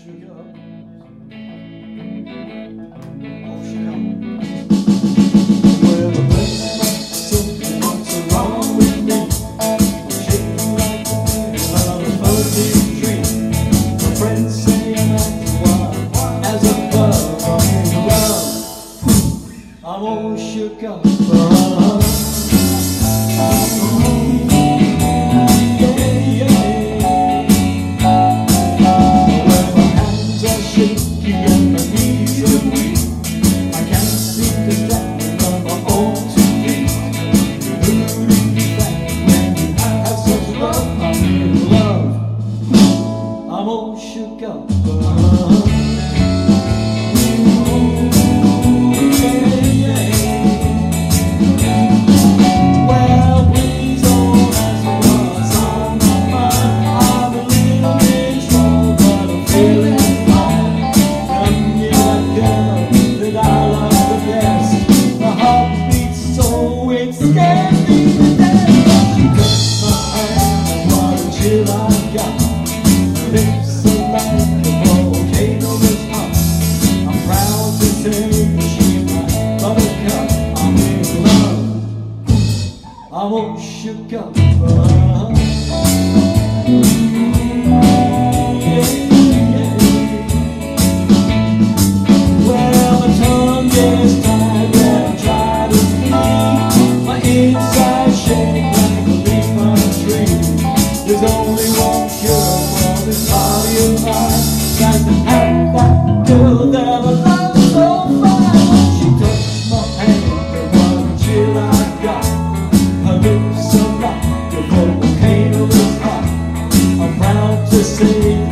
sugar. Well, the place like something what's wrong with me. I'm shaking like the wind on a fuzzy tree. My friends say I'm acting wild as a bug. I'm in love. I'm all shook up. I'm all shook up. Well, please don't ask what's on my mind. I'm a little bit strong, but I'm feeling fine. I'm that girl that I love the best. My heart beats so it scares me to death. She took my hand and what a chill I got. Lips are like a volcano that's hot. I'm proud to say she's my buttercup. I'm in love. I'm all shook up. Well, my tongue gets tied when I try to speak. My inside shake like a leaf on a tree. There's only one cure for this body of mine. Got to have that girl that I love so fine. She touched my hand and what a chill I got. Her lips are like a volcano that's hot. I'm proud to say